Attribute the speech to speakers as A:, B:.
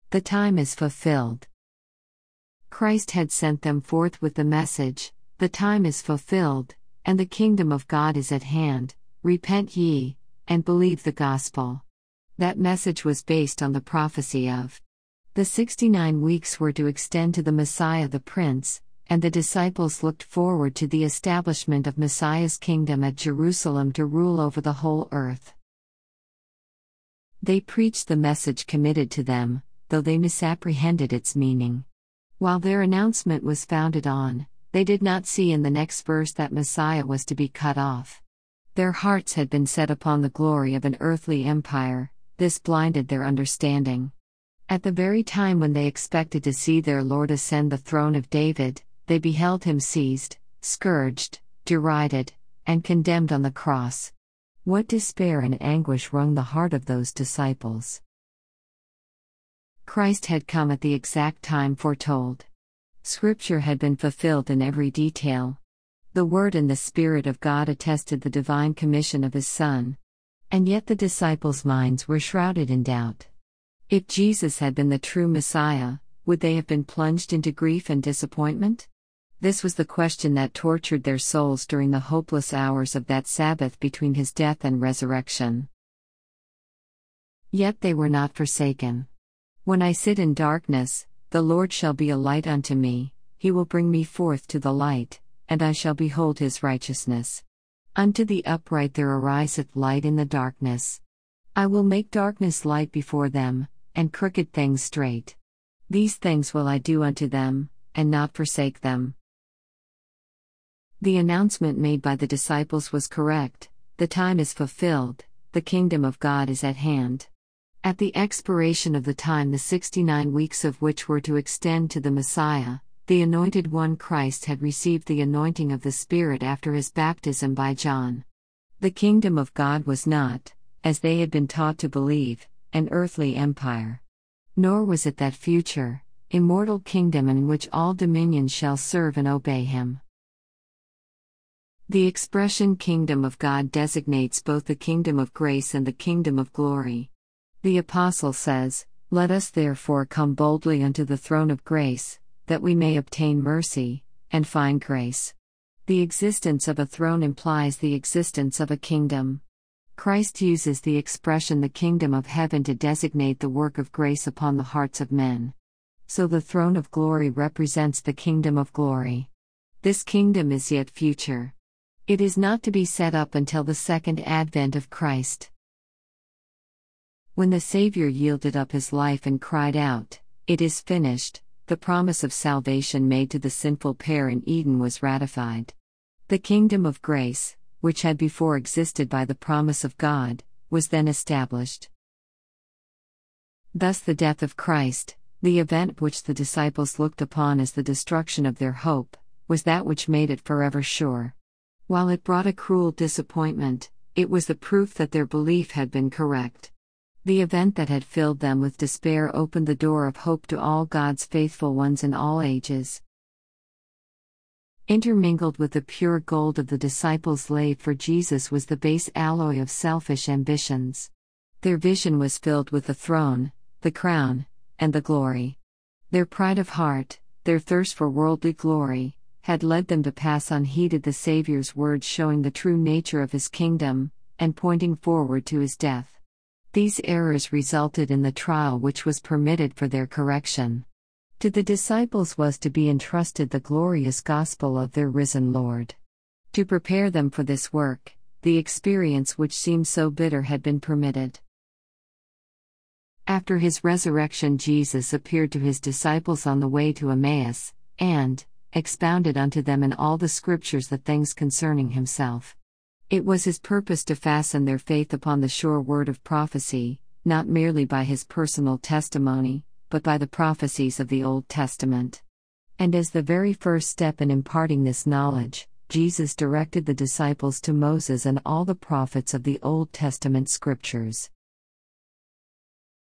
A: The time is fulfilled. Christ had sent them forth with the message, the time is fulfilled, and the kingdom of God is at hand, repent ye, and believe the gospel. That message was based on the prophecy of the 69 weeks were to extend to the Messiah the Prince, and the disciples looked forward to the establishment of Messiah's kingdom at Jerusalem to rule over the whole earth. They preached the message committed to them, though they misapprehended its meaning. While their announcement was founded on, they did not see in the next verse that Messiah was to be cut off. Their hearts had been set upon the glory of an earthly empire, this blinded their understanding. At the very time when they expected to see their Lord ascend the throne of David, they beheld him seized, scourged, derided, and condemned on the cross. What despair and anguish wrung the heart of those disciples! Christ had come at the exact time foretold. Scripture had been fulfilled in every detail. The Word and the Spirit of God attested the divine commission of His Son. And yet the disciples' minds were shrouded in doubt. If Jesus had been the true Messiah, would they have been plunged into grief and disappointment? This was the question that tortured their souls during the hopeless hours of that Sabbath between His death and resurrection. Yet they were not forsaken. When I sit in darkness, the Lord shall be a light unto me, He will bring me forth to the light, and I shall behold His righteousness. Unto the upright there ariseth light in the darkness. I will make darkness light before them, and crooked things straight. These things will I do unto them, and not forsake them. The announcement made by the disciples was correct: the time is fulfilled, the kingdom of God is at hand. At the expiration of the time, the 69 weeks of which were to extend to the Messiah, the Anointed One Christ had received the anointing of the Spirit after his baptism by John. The kingdom of God was not, as they had been taught to believe, an earthly empire. Nor was it that future, immortal kingdom in which all dominions shall serve and obey him. The expression kingdom of God designates both the kingdom of grace and the kingdom of glory. The Apostle says, "Let us therefore come boldly unto the throne of grace, that we may obtain mercy, and find grace." The existence of a throne implies the existence of a kingdom. Christ uses the expression the kingdom of heaven to designate the work of grace upon the hearts of men. So the throne of glory represents the kingdom of glory. This kingdom is yet future. It is not to be set up until the second advent of Christ. When the Savior yielded up his life and cried out, "It is finished," the promise of salvation made to the sinful pair in Eden was ratified. The kingdom of grace, which had before existed by the promise of God, was then established. Thus the death of Christ, the event which the disciples looked upon as the destruction of their hope, was that which made it forever sure. While it brought a cruel disappointment, it was the proof that their belief had been correct. The event that had filled them with despair opened the door of hope to all God's faithful ones in all ages. Intermingled with the pure gold of the disciples' laid for Jesus was the base alloy of selfish ambitions. Their vision was filled with the throne, the crown, and the glory. Their pride of heart, their thirst for worldly glory, had led them to pass unheeded the Savior's words showing the true nature of his kingdom, and pointing forward to his death. These errors resulted in the trial which was permitted for their correction. To the disciples was to be entrusted the glorious gospel of their risen Lord. To prepare them for this work, the experience which seemed so bitter had been permitted. After his resurrection, Jesus appeared to his disciples on the way to Emmaus, and expounded unto them in all the Scriptures the things concerning himself. It was his purpose to fasten their faith upon the sure word of prophecy, not merely by his personal testimony, but by the prophecies of the Old Testament. And as the very first step in imparting this knowledge, Jesus directed the disciples to Moses and all the prophets of the Old Testament Scriptures.